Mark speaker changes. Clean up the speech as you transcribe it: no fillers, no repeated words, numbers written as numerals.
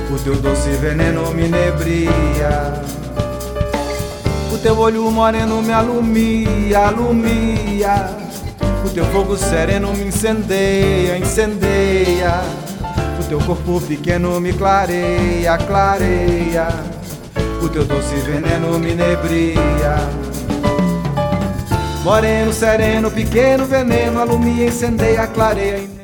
Speaker 1: O teu doce veneno me inebria. O teu olho moreno me alumia, alumia. O teu fogo sereno me incendeia, incendeia. O teu corpo pequeno me clareia, clareia. O teu doce veneno me inebria. Moreno, sereno, pequeno veneno, alumia, incendeia, clareia.